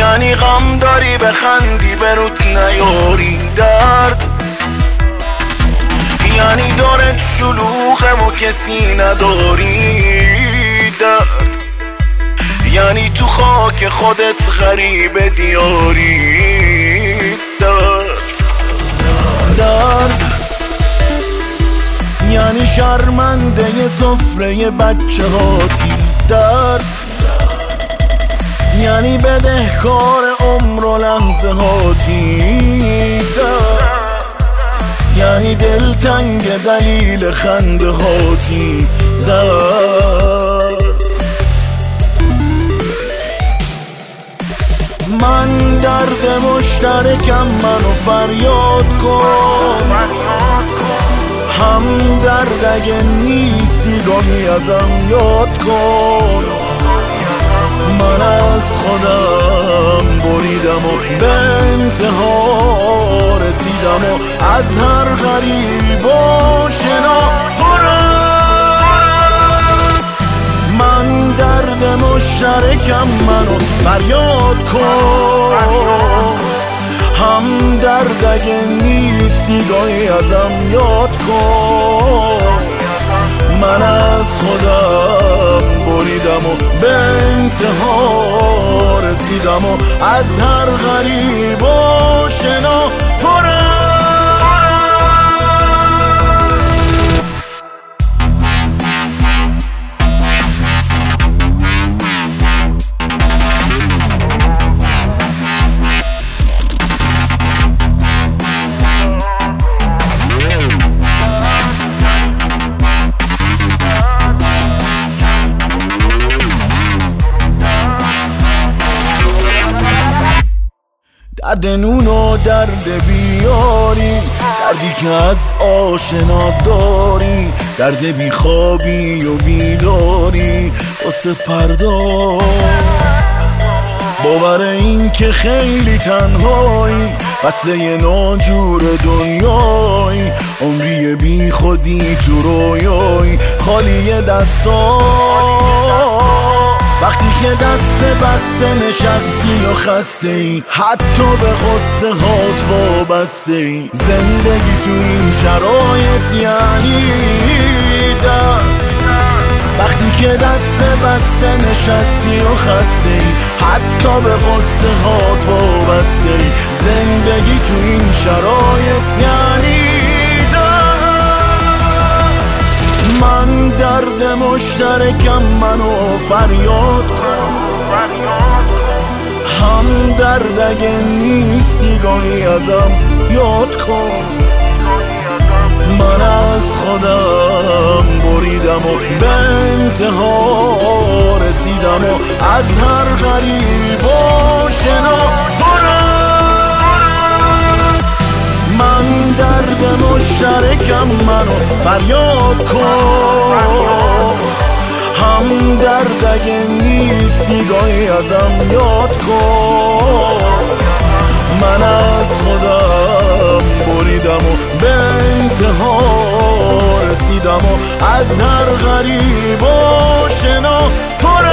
یعنی غم داری بخندی برود نیاری درد، یعنی دارت شلوغم و کسی نداری درد، یعنی تو خاک خودت غریب دیاری درد، یعنی شرمنده سفره بچه هاتی درد، یعنی بدهکار عمر و لحظه هاتی درد، یعنی دلتنگ دلیل خنده هاتی درد. من درد مشترکم منو فریاد کن، هم درد اگه نیستی گاهی ازم یاد کن. من از خودم بریدم و به انتها رسیدم و از هر غریب و شنا من درد مشترکم منو فریاد کن، هم درد اگه نیستی گاهی ازم یاد کن. من از خودم بریدم و به انتها رسیدم و از هر غریب و شنا درد نون و درد بیاری، دردی که از آشنا داری، درد بیخوابی و بیداری واسه فردا، باور این که خیلی تنهایی، فصله ناجور دنیایی، عمری بی خودی تو رویایی، خالی دستا وقتی که دست بسته نشستی و خسته ای، حتی به غصه هات وابسته ای. زندگی تو این شرایط یعنی درد، وقتی که دست بسته نشستی و خسته ای، حتی به غصه هات وابسته ای. زندگی تو این شرایط یعنی من درد مشترکم منو فریاد کن، هم درد اگه نیستی گاهی ازم یاد کن. من از خودم بریدم و به انتها رسیدم و از هر غریب و شنا من درد مشترکم منو فریاد کن، هم درد اگه نیستی گاهی ازم یاد کن. من از خودم بریدم و به انتها رسیدم و از هر غریب و شنا